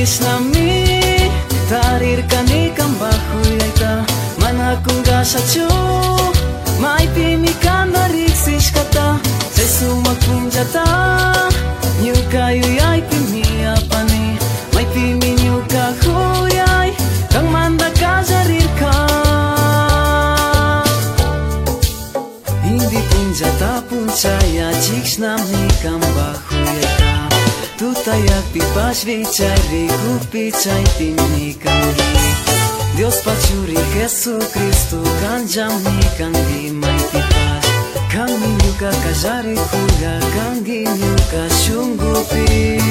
nami tarir kani kambahoy ta manakungga sa chu mai pimikan nariksis kata sesumak punjata nyu kayu yai pimia pani mai pimi nyu ka huyai kang manda ka jarir ka hindi punjata puncaya jiks nami kambahoy ta tutayak pipas vichay kupichay pimi kangi Dios pachuri Jesucristo kanjami kangi may pipas kangi nyuka kajari kuga kangi nyuka shungupi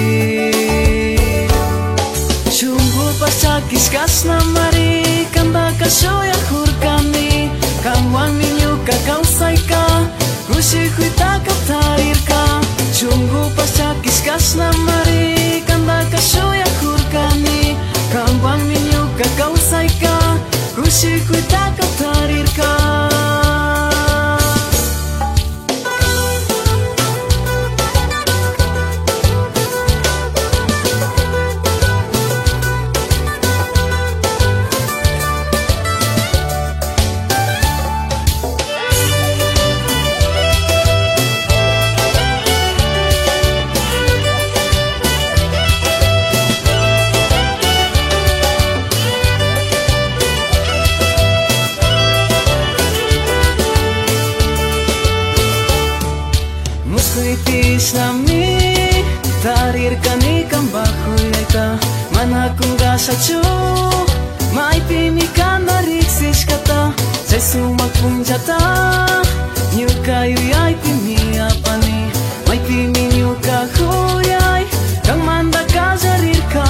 shungupas chakis kas na mari kamba kashoya hurkani kamwan minyuka kausay ka kushi huita kaptarir ka shungupas chakis kas na mari kamba kashoya hurkani kamwan minyuka kausay ka kushi huita kaptarir ka Kuitis nami tarir kani kambahoy ta manakungga sa chu mai pimikan nariksis kata sesumak punjata nyu kayu yai pimia pani mai pimi nyu ka huyai kang manda ka jarir ka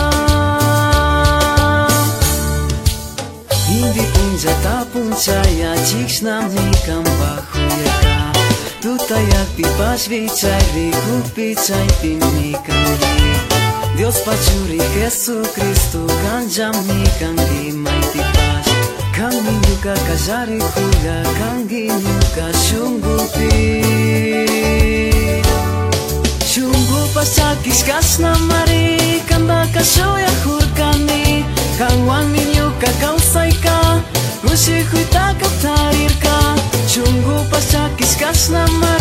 hindi punjata puncaya jiks nami kambahoy ta tutayak pipas vichay kupichay pimi kangi Dios pachuri Jesucristo kanjami kangi may pipas kangi nyuka kajari kuga kangi nyuka shungupi shungupas chakis kas na mari kamba kashoya hurkani kangwan minyuka kausay ka kushi huita kaptarir ka shungupas chakis kas na mari